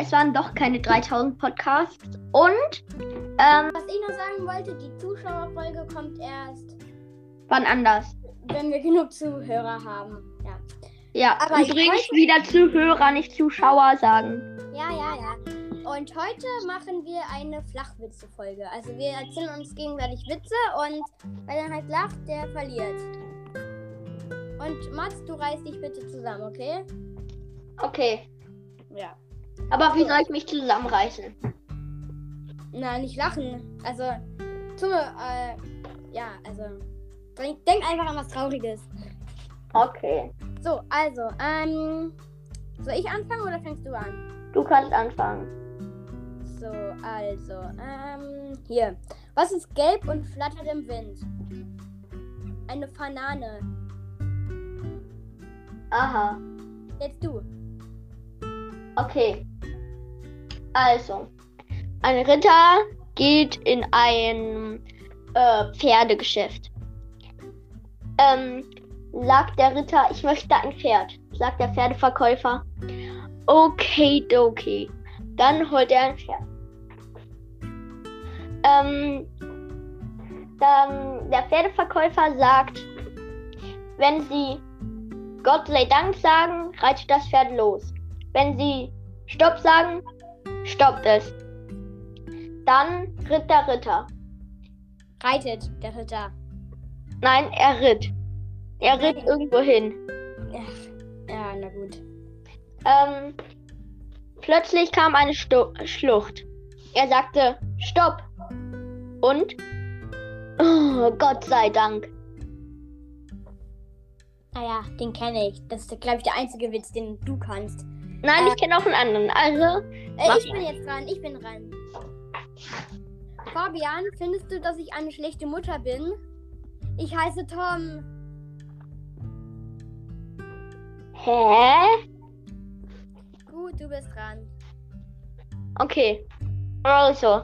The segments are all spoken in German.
es waren doch keine 3000 Podcasts. Und, Was ich noch sagen wollte, die Zuschauerfolge kommt erst, wann anders. wenn wir genug Zuhörer haben. Ja. Ja, Aber übrigens wieder Zuhörer, nicht Zuschauer sagen. Ja. Und heute machen wir eine Flachwitze-Folge. Also wir erzählen uns gegenseitig Witze und wer dann halt lacht, der verliert. Und Mats, du reißt dich bitte zusammen, okay? Okay. Ja. Aber wie soll ich mich zusammenreißen? Na, nicht lachen. Also, Zunge, also, denk einfach an was Trauriges. Okay. So, also, soll ich anfangen oder fängst du an? Du kannst anfangen. So, also, hier. Was ist gelb und flattert im Wind? Eine Banane. Aha. Jetzt du. Okay. Also, ein Ritter geht in ein Pferdegeschäft. Sagt der Ritter, ich möchte ein Pferd. Sagt der Pferdeverkäufer, okay. Dann holt er ein Pferd. Dann der Pferdeverkäufer sagt, wenn Sie Gott sei Dank sagen, reitet das Pferd los. Wenn Sie Stopp sagen, stoppt es. Dann ritt der Ritter. Reitet der Ritter. Nein, er ritt. Er ritt irgendwo hin. Ja, na gut. Plötzlich kam eine Schlucht. Er sagte, Stopp. Und? Oh, Gott sei Dank. Naja, den kenne ich. Das ist, glaube ich, der einzige Witz, den du kannst. Nein, ich kenne auch einen anderen. Also, ich bin jetzt dran. Ich bin dran. Fabian, findest du, dass ich eine schlechte Mutter bin? Ich heiße Tom. Hä? Gut, du bist dran. Okay. Also.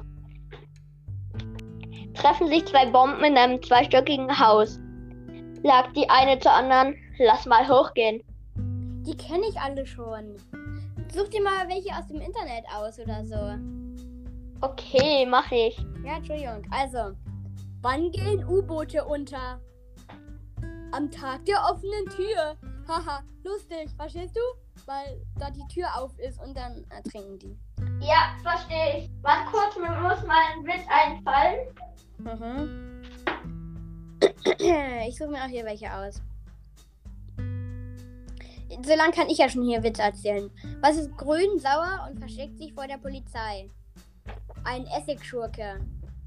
Treffen sich zwei Bomben in einem zweistöckigen Haus. Sagt die eine zur anderen, lass mal hochgehen. Die kenne ich alle schon. Such dir mal welche aus dem Internet aus oder so. Okay, mach ich. Ja, Entschuldigung. Also, wann gehen U-Boote unter? Am Tag der offenen Tür. Haha, lustig, verstehst du? Weil da die Tür auf ist und dann ertrinken die. Ja, verstehe ich. Warte kurz, mir muss mal ein Witz einfallen. Ich suche mir auch hier welche aus. So lange kann ich ja schon hier Witze erzählen. Was ist grün, sauer und versteckt sich vor der Polizei? Ein Essigschurke.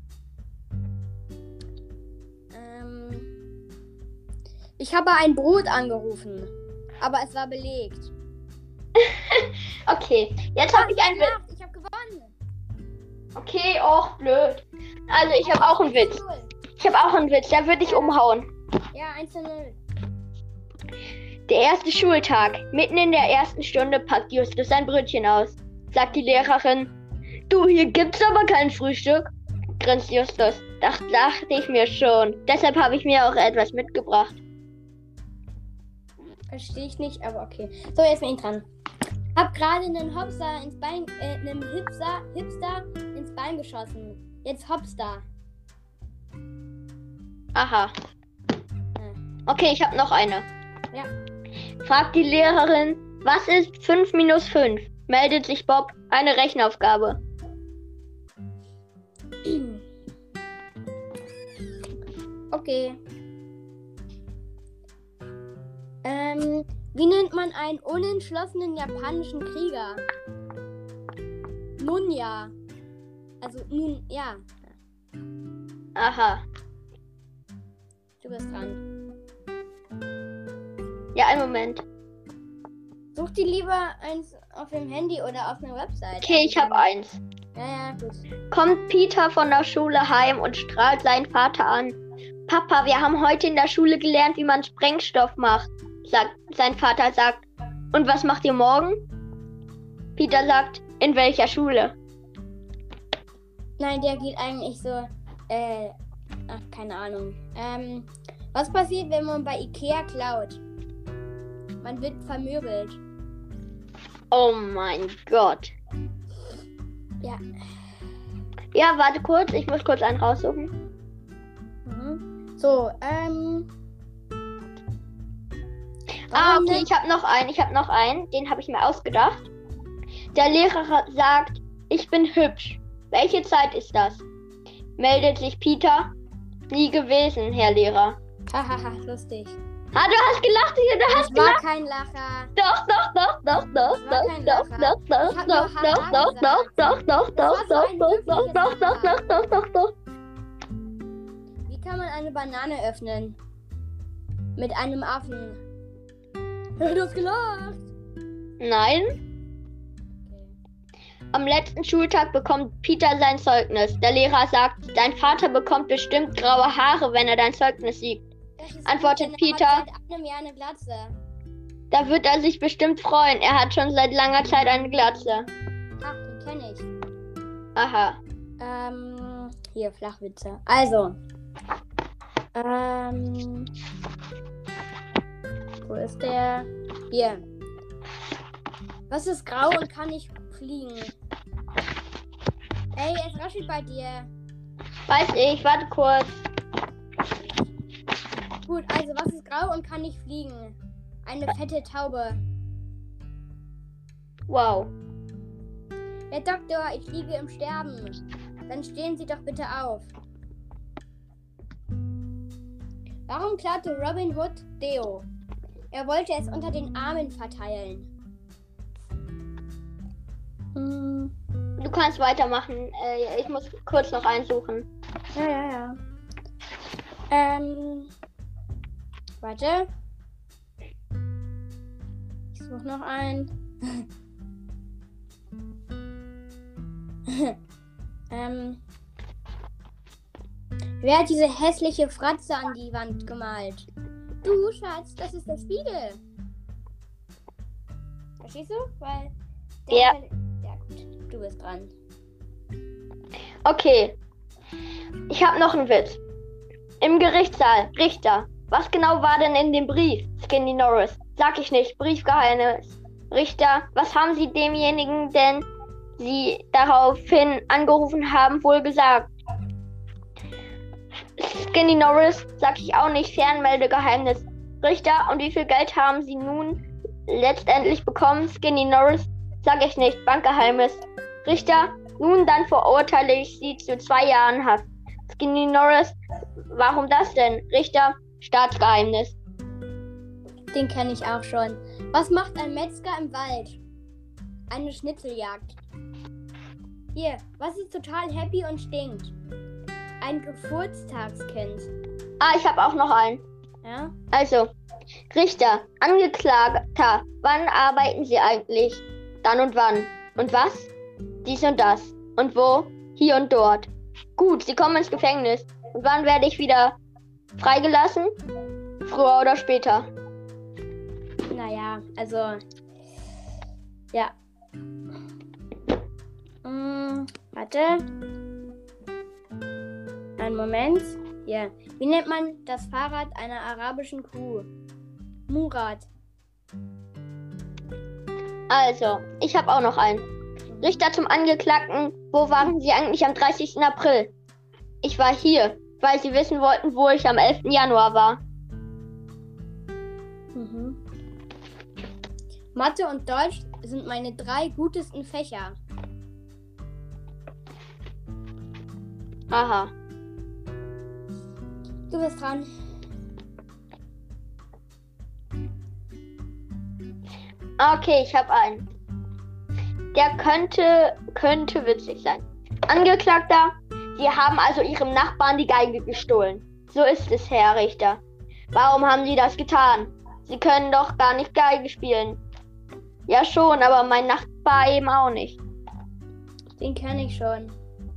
Ich habe ein Brot angerufen, aber es war belegt. Okay, jetzt habe ich einen Witz. Ich habe gewonnen. Okay, och, blöd. Also, ich habe auch einen Witz. Der würde ich umhauen. Ja, 1:0. Der erste Schultag. Mitten in der ersten Stunde packt Justus sein Brötchen aus. Sagt die Lehrerin, du, hier gibt's aber kein Frühstück. Grinst Justus. Das dachte ich mir schon. Deshalb habe ich mir auch etwas mitgebracht. Verstehe ich nicht, aber okay. So, jetzt bin ich dran. Hab gerade einen Hopster ins Bein, einen Hipster ins Bein geschossen. Jetzt Hopster. Aha. Okay, ich habe noch eine. Ja. Fragt die Lehrerin, was ist 5 minus 5? Meldet sich Bob, eine Rechenaufgabe. Okay. Wie nennt man einen unentschlossenen japanischen Krieger? Nunja. Also nun, ja. Aha. Du bist dran. Ja, einen Moment. Such dir lieber eins auf dem Handy oder auf einer Website. Okay, ich habe eins. Ja, gut. Kommt Peter von der Schule heim und strahlt seinen Vater an. Papa, wir haben heute in der Schule gelernt, wie man Sprengstoff macht. Sein Vater sagt, und was macht ihr morgen? Peter sagt, in welcher Schule? Nein, der geht eigentlich so, keine Ahnung. Was passiert, wenn man bei Ikea klaut? Man wird vermöbelt. Oh mein Gott. Ja. Ja, warte kurz. Ich muss kurz einen raussuchen. So, Okay, ich habe noch einen. Den habe ich mir ausgedacht. Der Lehrer sagt, ich bin hübsch. Welche Zeit ist das? Meldet sich Peter. Nie gewesen, Herr Lehrer. Hahaha, lustig. Ah, du hast gelacht, du hast Das war gelacht. kein Lacher. Doch. Wie kann man eine Banane öffnen? Mit einem Affen. Du hast gelacht. Nein. Am letzten Schultag bekommt Peter sein Zeugnis. Der Lehrer sagt, dein Vater bekommt bestimmt graue Haare, wenn er dein Zeugnis sieht. Antwortet Peter. Seit einem Jahr eine Glatze. Da wird er sich bestimmt freuen. Er hat schon seit langer Zeit eine Glatze. Ach, die kenne ich. Aha. Hier, Flachwitze. Also. Wo ist der? Hier. Was ist grau und kann nicht fliegen? Ey, es raschelt bei dir. Weiß ich, warte kurz. Gut, also was ist grau und kann nicht fliegen? Eine fette Taube. Wow. Herr Doktor, ich liege im Sterben. Dann stehen Sie doch bitte auf. Warum klaute Robin Hood Deo? Er wollte es unter den Armen verteilen. Du kannst weitermachen. Ich muss kurz noch einsuchen. Ja. Warte. Ich suche noch einen. Wer hat diese hässliche Fratze an die Wand gemalt? Du, Schatz, das ist der Spiegel. Verstehst du? Weil Ja. Ja, gut. Du bist dran. Okay. Ich habe noch einen Witz. Im Gerichtssaal, Richter. Was genau war denn in dem Brief? Skinny Norris. Sag ich nicht. Briefgeheimnis. Richter, was haben Sie demjenigen, den Sie daraufhin angerufen haben, wohl gesagt? Skinny Norris, sag ich auch nicht. Fernmeldegeheimnis. Richter, und wie viel Geld haben Sie nun letztendlich bekommen? Skinny Norris, sag ich nicht. Bankgeheimnis. Richter, nun dann verurteile ich Sie zu 2 Jahren Haft. Skinny Norris, warum das denn? Richter, Staatsgeheimnis. Den kenne ich auch schon. Was macht ein Metzger im Wald? Eine Schnitzeljagd. Hier, was ist total happy und stinkt? Ein Geburtstagskind. Ich habe auch noch einen. Ja? Also, Richter, Angeklagter, wann arbeiten Sie eigentlich? Dann und wann. Und was? Dies und das. Und wo? Hier und dort. Gut, Sie kommen ins Gefängnis. Und wann werde ich wieder freigelassen? Früher oder später? Naja, also. Ja. Warte. Einen Moment. Hier. Wie nennt man das Fahrrad einer arabischen Kuh? Murat. Also, ich habe auch noch einen. Richter zum Angeklagten, wo waren Sie eigentlich am 30. April? Ich war hier, weil Sie wissen wollten, wo ich am 11. Januar war. Mathe und Deutsch sind meine 3 gutesten Fächer. Aha. Du bist dran. Okay, ich habe einen. Der könnte witzig sein. Angeklagter, Sie haben also Ihrem Nachbarn die Geige gestohlen. So ist es, Herr Richter. Warum haben Sie das getan? Sie können doch gar nicht Geige spielen. Ja schon, aber mein Nachbar eben auch nicht. Den kenne ich schon.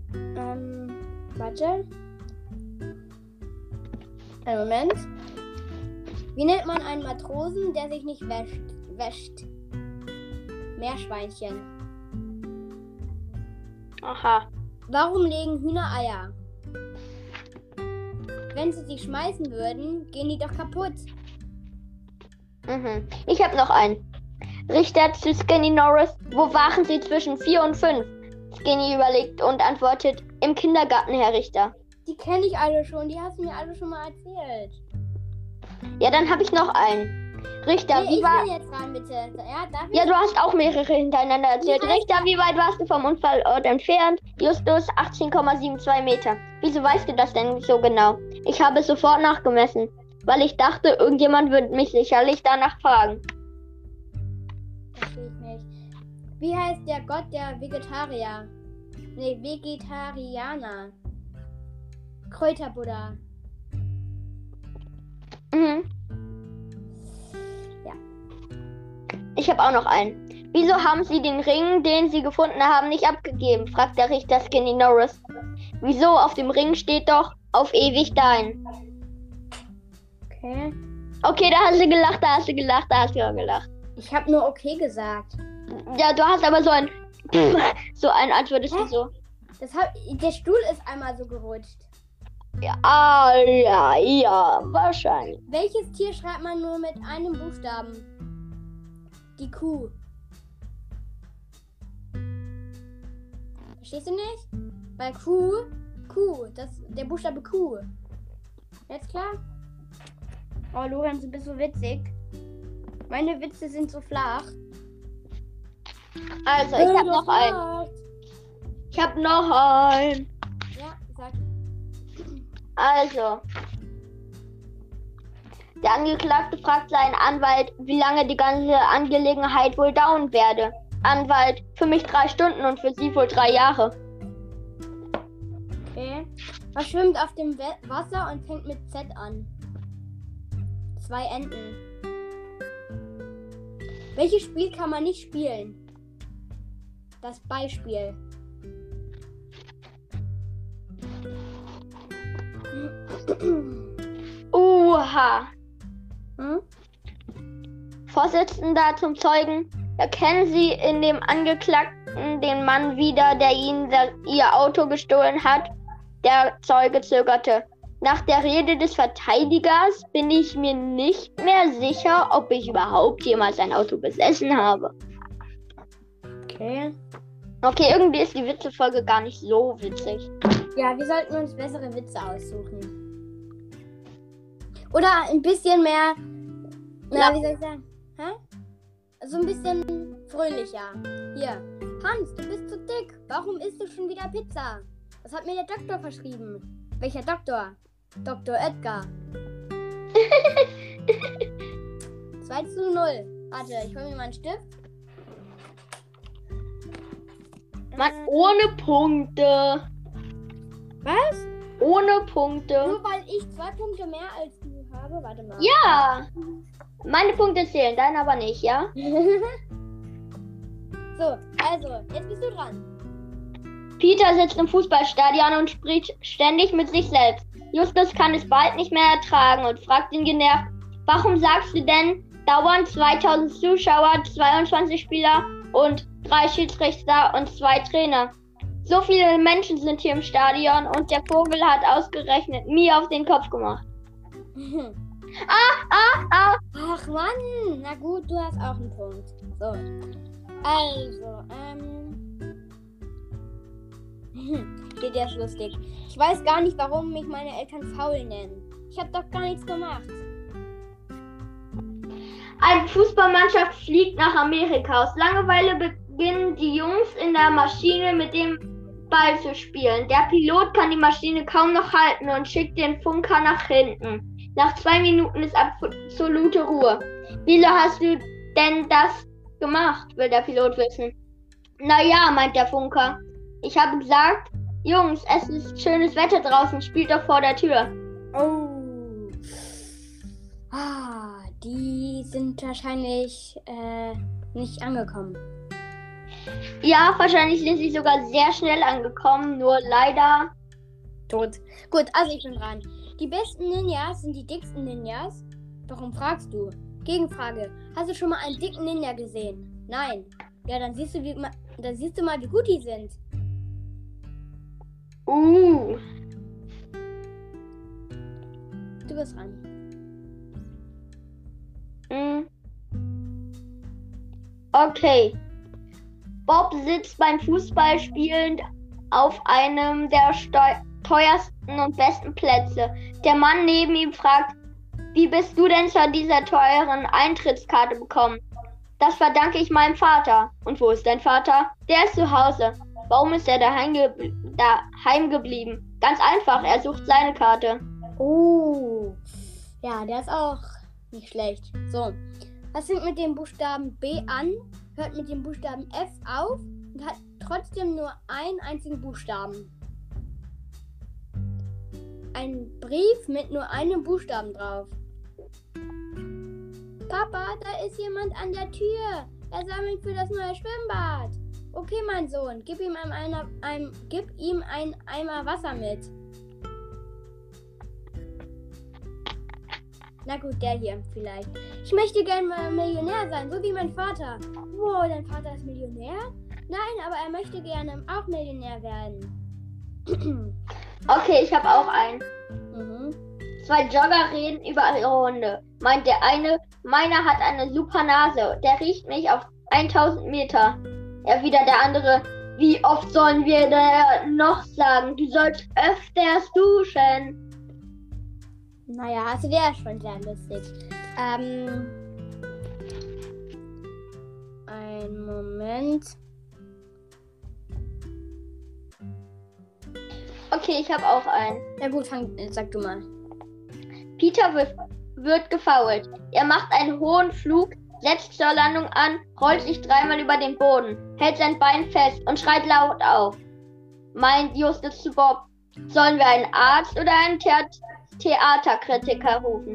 Warte. Einen Moment. Wie nennt man einen Matrosen, der sich nicht wäscht? Meerschweinchen. Aha. Warum legen Hühner Eier? Wenn sie sich schmeißen würden, gehen die doch kaputt. Ich habe noch einen. Richter zu Skinny Norris, wo waren Sie zwischen 4 und 5? Skinny überlegt und antwortet, im Kindergarten, Herr Richter. Die kenne ich alle schon. Die hast du mir alle schon mal erzählt. Ja, dann habe ich noch einen. Richter, Nee, wie ich war... will jetzt ran, bitte. Ja, darf ich? Ja, du hast auch mehrere hintereinander erzählt. Wie heißt Richter, wie weit warst du vom Unfallort entfernt? Justus, 18,72 Meter. Wieso weißt du das denn so genau? Ich habe es sofort nachgemessen, weil ich dachte, irgendjemand würde mich sicherlich danach fragen. Verstehe ich nicht. Wie heißt der Gott der Vegetarier? Nee, Vegetarianer. Kräuterbuddha. Mhm. Ja. Ich habe auch noch einen. Wieso haben Sie den Ring, den Sie gefunden haben, nicht abgegeben? Fragt der Richter Skinny Norris. Wieso? Auf dem Ring steht doch auf ewig dein. Okay. Okay, da hast du gelacht, da hast du gelacht, da hast du auch gelacht. Ich habe nur okay gesagt. Ja, du hast aber so ein als würdest du so. Der Stuhl ist einmal so gerutscht. Ja, ja, wahrscheinlich. Welches Tier schreibt man nur mit einem Buchstaben? Die Kuh. Verstehst du nicht? Weil Kuh, der Buchstabe Q. Jetzt klar? Oh, Lorenz, du bist so witzig. Meine Witze sind so flach. Also, ich habe noch einen. Ich habe noch einen. Ja, sag. Also, der Angeklagte fragt seinen Anwalt, wie lange die ganze Angelegenheit wohl dauern werde. Anwalt, für mich 3 Stunden und für Sie wohl 3 Jahre. Okay. Was schwimmt auf dem Wasser und fängt mit Z an? 2 Enten. Welches Spiel kann man nicht spielen? Das Beispiel. Oha. Hm? Vorsitzender zum Zeugen. Erkennen Sie in dem Angeklagten den Mann wieder, der Ihnen Ihr Auto gestohlen hat? Der Zeuge zögerte. Nach der Rede des Verteidigers bin ich mir nicht mehr sicher, ob ich überhaupt jemals ein Auto besessen habe. Okay. Okay, irgendwie ist die Witzefolge gar nicht so witzig. Ja, wir sollten uns bessere Witze aussuchen. Oder ein bisschen mehr, Ja. wie soll ich sagen? Hä? So ein bisschen fröhlicher. Hier. Hans, du bist zu dick. Warum isst du schon wieder Pizza? Das hat mir der Doktor verschrieben. Welcher Doktor? Dr. Edgar. 2:0. Warte, ich hol mir mal einen Stift. Mann, ohne Punkte. Was? Ohne Punkte. Nur weil ich 2 Punkte mehr als du habe? Warte mal. Ja. Meine Punkte zählen, deine aber nicht, ja? So, also, jetzt bist du dran. Peter sitzt im Fußballstadion und spricht ständig mit sich selbst. Justus kann es bald nicht mehr ertragen und fragt ihn genervt, warum sagst du denn dauernd 2000 Zuschauer, 22 Spieler und 3 Schiedsrichter und 2 Trainer? So viele Menschen sind hier im Stadion und der Vogel hat ausgerechnet mir auf den Kopf gemacht. Ach Mann, na gut, du hast auch einen Punkt. So, also, der ist lustig. Ich weiß gar nicht, warum mich meine Eltern faul nennen. Ich habe doch gar nichts gemacht. Eine Fußballmannschaft fliegt nach Amerika. Aus Langeweile beginnen die Jungs in der Maschine mit dem Ball zu spielen. Der Pilot kann die Maschine kaum noch halten und schickt den Funker nach hinten. Nach 2 Minuten ist absolute Ruhe. Wieso hast du denn das gemacht, will der Pilot wissen. Naja, meint der Funker. Ich habe gesagt, Jungs, es ist schönes Wetter draußen, spielt doch vor der Tür. Oh. Die sind wahrscheinlich nicht angekommen. Ja, wahrscheinlich sind sie sogar sehr schnell angekommen, nur leider tot. Gut, also ich bin dran. Die besten Ninjas sind die dicksten Ninjas. Warum fragst du? Gegenfrage. Hast du schon mal einen dicken Ninja gesehen? Nein. Ja, dann siehst du mal, wie gut die sind. Du bist dran. Okay. Bob sitzt beim Fußballspielen auf einem der teuersten und besten Plätze. Der Mann neben ihm fragt, wie bist du denn zu dieser teuren Eintrittskarte bekommen? Das verdanke ich meinem Vater. Und wo ist dein Vater? Der ist zu Hause. Warum ist er daheim geblieben? Ganz einfach, er sucht seine Karte. Oh, ja, der ist auch nicht schlecht. So, was fängt mit dem Buchstaben B an, hört mit dem Buchstaben F auf und hat trotzdem nur einen einzigen Buchstaben. Ein Brief mit nur einem Buchstaben drauf. Papa, da ist jemand an der Tür. Er sammelt für das neue Schwimmbad. Okay, mein Sohn, gib ihm einen Eimer Wasser mit. Na gut, der hier vielleicht. Ich möchte gerne mal Millionär sein, so wie mein Vater. Wow, dein Vater ist Millionär? Nein, aber er möchte gerne auch Millionär werden. Okay, ich habe auch einen. Mhm. Zwei Jogger reden über ihre Hunde. Meint der eine, meiner hat eine super Nase. Der riecht mich auf 1000 Meter. Erwidert der andere, wie oft sollen wir da noch sagen, du sollst öfters duschen. Naja, also der ist schon sehr lustig. Einen Moment. Okay, ich habe auch einen. Na gut, sag du mal. Peter wird gefoult. Er macht einen hohen Flug, setzt zur Landung an, rollt sich dreimal über den Boden, hält sein Bein fest und schreit laut auf. Meint Justus zu Bob, sollen wir einen Arzt oder einen Theaterkritiker rufen?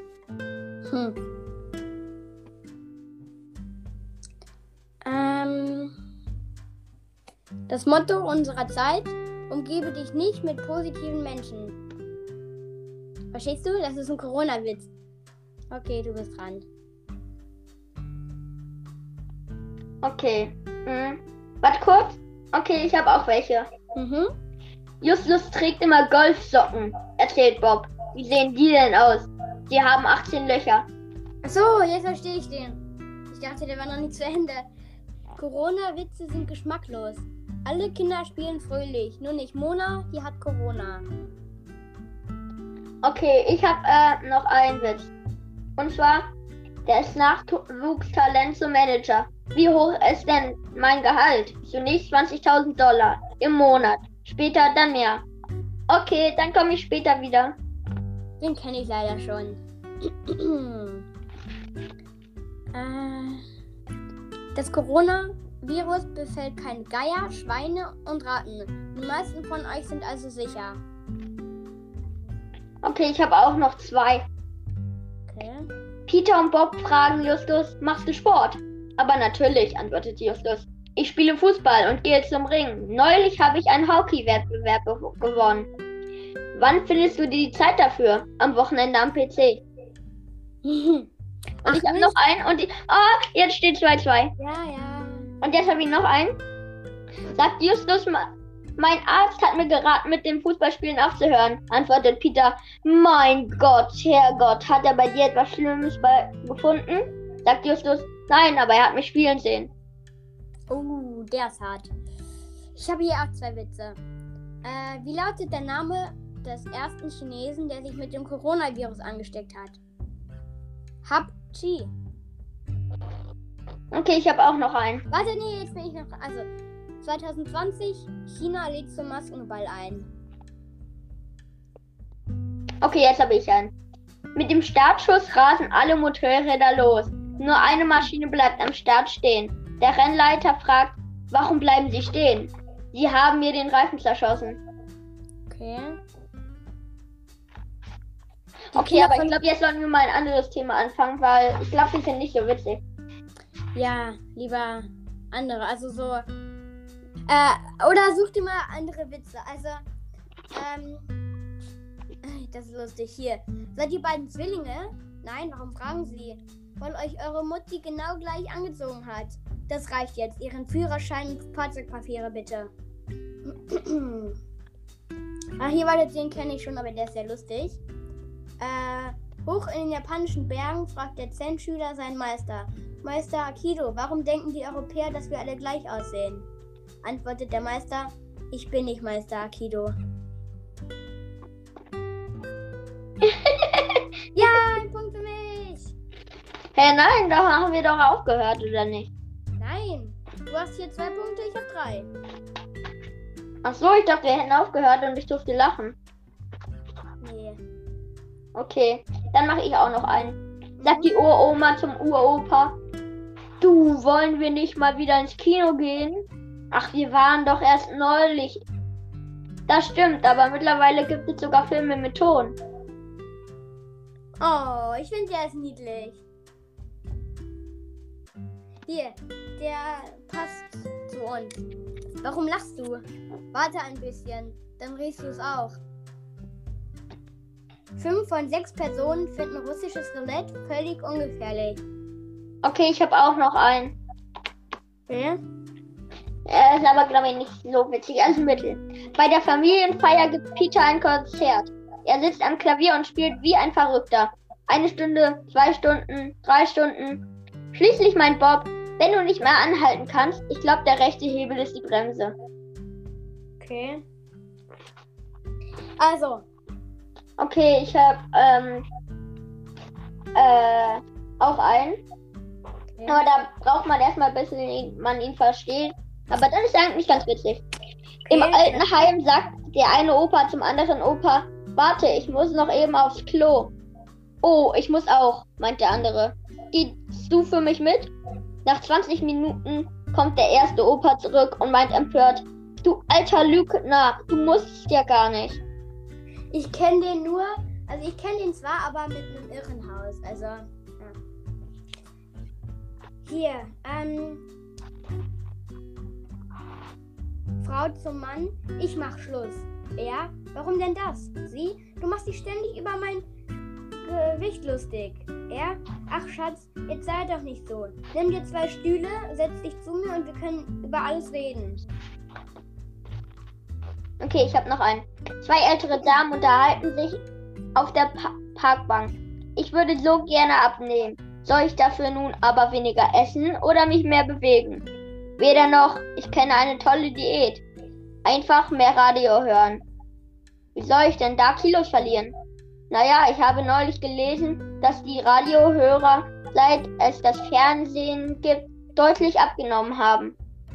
Das Motto unserer Zeit: Umgebe dich nicht mit positiven Menschen. Verstehst du? Das ist ein Corona-Witz. Okay, du bist dran. Okay. Warte kurz. Okay, ich habe auch welche. Justus trägt immer Golfsocken, erzählt Bob. Wie sehen die denn aus? Die haben 18 Löcher. Achso, jetzt verstehe ich den. Ich dachte, der war noch nicht zu Ende. Corona-Witze sind geschmacklos. Alle Kinder spielen fröhlich, nur nicht Mona, die hat Corona. Okay, ich habe noch einen Witz. Und zwar, der ist Nachwuchstalent zum Manager. Wie hoch ist denn mein Gehalt? Zunächst $20.000 im Monat. Später dann mehr. Okay, dann komme ich später wieder. Den kenne ich leider schon. Das Coronavirus befällt keine Geier, Schweine und Ratten. Die meisten von euch sind also sicher. Okay, ich habe auch noch zwei. Okay. Peter und Bob fragen Justus, machst du Sport? Aber natürlich, antwortet Justus. Ich spiele Fußball und gehe zum Ring. Neulich habe ich einen Hockey-Wettbewerb gewonnen. Wann findest du die Zeit dafür? Am Wochenende am PC. Und ich habe noch einen und jetzt steht 2-2. Ja. Und jetzt habe ich noch einen. Sagt Justus, mein Arzt hat mir geraten, mit dem Fußballspielen aufzuhören. Antwortet Peter, mein Gott, Herrgott, hat er bei dir etwas Schlimmes gefunden? Sagt Justus, nein, aber er hat mich spielen sehen. Oh, der ist hart. Ich habe hier auch zwei Witze. Wie lautet der Name des ersten Chinesen, der sich mit dem Coronavirus angesteckt hat? Hap-Chi. Okay, ich habe auch noch einen. Warte, nee, jetzt bin ich noch. Also, 2020, China lädt zum Maskenball ein. Okay, jetzt habe ich einen. Mit dem Startschuss rasen alle Motorräder los. Nur eine Maschine bleibt am Start stehen. Der Rennleiter fragt, warum bleiben sie stehen? Sie haben mir den Reifen zerschossen. Okay. Okay, aber ich glaube, jetzt sollten wir mal ein anderes Thema anfangen, weil ich glaube, die sind nicht so witzig. Ja, lieber andere. Also so. Oder such dir mal andere Witze. Also, das ist lustig. Hier. Seid ihr beiden Zwillinge? Nein, warum fragen Sie? Weil euch eure Mutti genau gleich angezogen hat. Das reicht jetzt. Ihren Führerschein und Fahrzeugpapiere bitte. Hier war den kenne ich schon, aber der ist sehr lustig. Hoch in den japanischen Bergen fragt der Zen-Schüler seinen Meister. Meister Akido, warum denken die Europäer, dass wir alle gleich aussehen? Antwortet der Meister, ich bin nicht Meister Akido. Ja, ein Punkt für mich. Hä, nein, da haben wir doch aufgehört, oder nicht? Nein, du hast hier 2 Punkte, ich habe 3. Ach so, ich dachte, wir hätten aufgehört und ich durfte lachen. Nee. Okay, dann mache ich auch noch einen. Sagt die Uroma zum Uropa, du, wollen wir nicht mal wieder ins Kino gehen? Ach, wir waren doch erst neulich. Das stimmt, aber mittlerweile gibt es sogar Filme mit Ton. Oh, ich finde der ist niedlich. Hier, der passt zu uns. Warum lachst du? Warte ein bisschen, dann riechst du es auch. 5 von 6 Personen finden russisches Roulette völlig ungefährlich. Okay, ich habe auch noch einen. Okay. Er ist aber, glaube ich, nicht so witzig als Mittel. Bei der Familienfeier gibt Peter ein Konzert. Er sitzt am Klavier und spielt wie ein Verrückter. 1 Stunde, 2 Stunden, 3 Stunden. Schließlich meint Bob, wenn du nicht mehr anhalten kannst, ich glaube, der rechte Hebel ist die Bremse. Okay. Also. Okay, ich habe auch einen. Ja. Aber da braucht man erstmal, bis man ihn versteht. Aber das ist eigentlich ganz witzig. Im Altenheim sagt der eine Opa zum anderen Opa, warte, ich muss noch eben aufs Klo. Oh, ich muss auch, meint der andere. Gehst du für mich mit? Nach 20 Minuten kommt der erste Opa zurück und meint empört, du alter Lügner, du musst ja gar nicht. Ich kenne den nur, also ich kenne den zwar, aber mit einem Irrenhaus. Also, ja. Hier, Frau zum Mann, ich mach Schluss. Er, warum denn das? Sie, du machst dich ständig über mein Gewicht lustig. Er, ach Schatz, jetzt sei doch nicht so. Nimm dir 2 Stühle, setz dich zu mir und wir können über alles reden. Okay, ich habe noch einen. 2 ältere Damen unterhalten sich auf der Parkbank. Ich würde so gerne abnehmen. Soll ich dafür nun aber weniger essen oder mich mehr bewegen? Weder noch, ich kenne eine tolle Diät. Einfach mehr Radio hören. Wie soll ich denn da Kilos verlieren? Naja, ich habe neulich gelesen, dass die Radiohörer, seit es das Fernsehen gibt, deutlich abgenommen haben.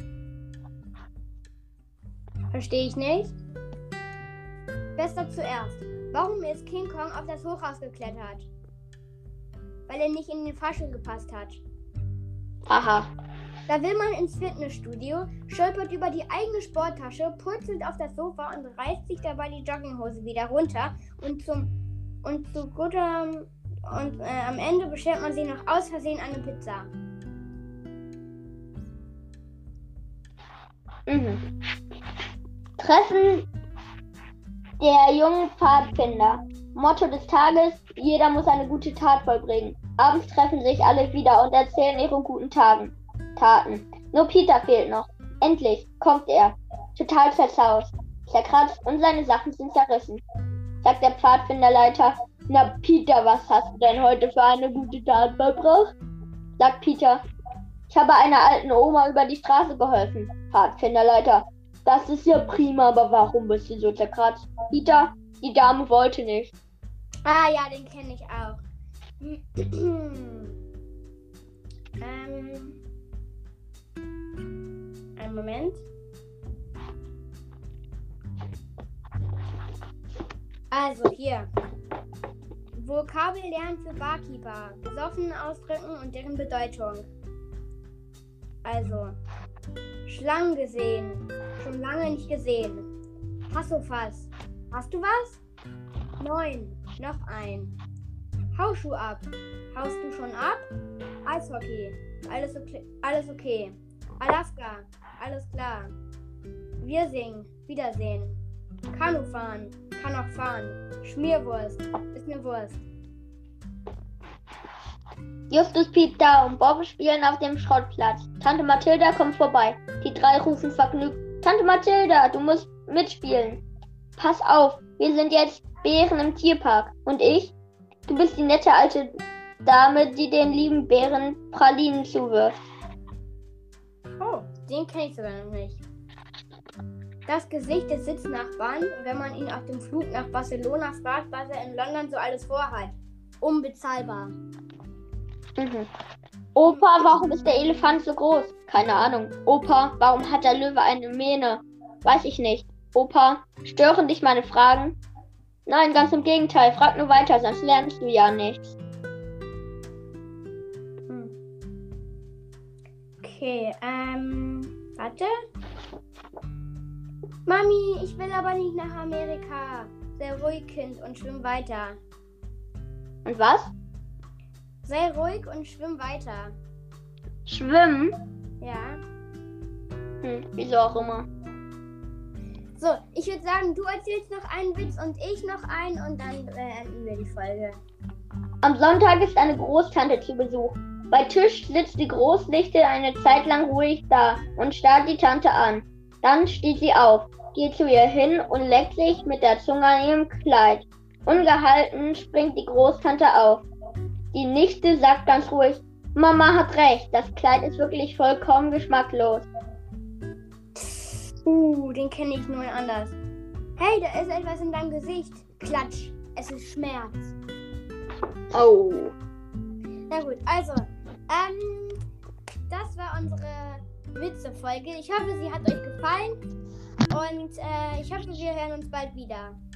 Verstehe ich nicht. Bester zuerst. Warum ist King Kong auf das Hochhaus geklettert? Weil er nicht in den Fahrstuhl gepasst hat. Aha. Da will man ins Fitnessstudio, stolpert über die eigene Sporttasche, purzelt auf das Sofa und reißt sich dabei die Jogginghose wieder runter am Ende bestellt man sich noch aus Versehen eine Pizza. Mhm. Treffen der jungen Pfadfinder. Motto des Tages, jeder muss eine gute Tat vollbringen. Abends treffen sich alle wieder und erzählen ihre guten Taten. Nur Peter fehlt noch. Endlich kommt er. Total zerzaust, zerkratzt und seine Sachen sind zerrissen. Sagt der Pfadfinderleiter, na Peter, was hast du denn heute für eine gute Tat vollbracht? Sagt Peter, ich habe einer alten Oma über die Straße geholfen. Pfadfinderleiter, das ist ja prima, aber warum bist du so zerkratzt? Peter, die Dame wollte nicht. Ah ja, den kenne ich auch. Einen Moment. Also hier. Vokabellernen für Barkeeper. Besoffen ausdrücken und deren Bedeutung. Also. Schlangen gesehen. Schon lange nicht gesehen. Hassofass. Hast du was? 9. Noch ein. Hausschuh ab. Haust du schon ab? Eishockey. Alles okay. Alaska. Alles klar. Wir singen. Wiedersehen. Kanu fahren. Kann auch fahren. Schmierwurst. Ist mir Wurst. Justus, Peter und Bob spielen auf dem Schrottplatz. Tante Mathilda kommt vorbei. Die 3 rufen vergnügt. Tante Mathilda, du musst mitspielen. Pass auf, wir sind jetzt Bären im Tierpark. Und ich? Du bist die nette alte Dame, die den lieben Bären Pralinen zuwirft. Oh, den kenne ich sogar noch nicht. Das Gesicht des Sitznachbarn, wenn man ihn auf dem Flug nach Barcelona fragt, was er in London so alles vorhat. Unbezahlbar. Mhm. Opa, warum ist der Elefant so groß? Keine Ahnung. Opa, warum hat der Löwe eine Mähne? Weiß ich nicht. Opa, stören dich meine Fragen? Nein, ganz im Gegenteil. Frag nur weiter, sonst lernst du ja nichts. Okay, warte. Mami, ich will aber nicht nach Amerika. Sei ruhig, Kind, und schwimm weiter. Und was? Sei ruhig und schwimm weiter. Schwimmen? Ja. Wieso auch immer. So, ich würde sagen, du erzählst noch einen Witz und ich noch einen und dann beenden wir die Folge. Am Sonntag ist eine Großtante zu Besuch. Bei Tisch sitzt die Großnichte eine Zeit lang ruhig da und starrt die Tante an. Dann steht sie auf, geht zu ihr hin und leckt sich mit der Zunge an ihrem Kleid. Ungehalten springt die Großtante auf. Die Nichte sagt ganz ruhig, Mama hat recht, das Kleid ist wirklich vollkommen geschmacklos. Den kenne ich nur anders. Hey, da ist etwas in deinem Gesicht. Klatsch, es ist Schmerz. Oh. Na gut, also, das war unsere Witze-Folge. Ich hoffe, sie hat euch gefallen und ich hoffe, wir hören uns bald wieder.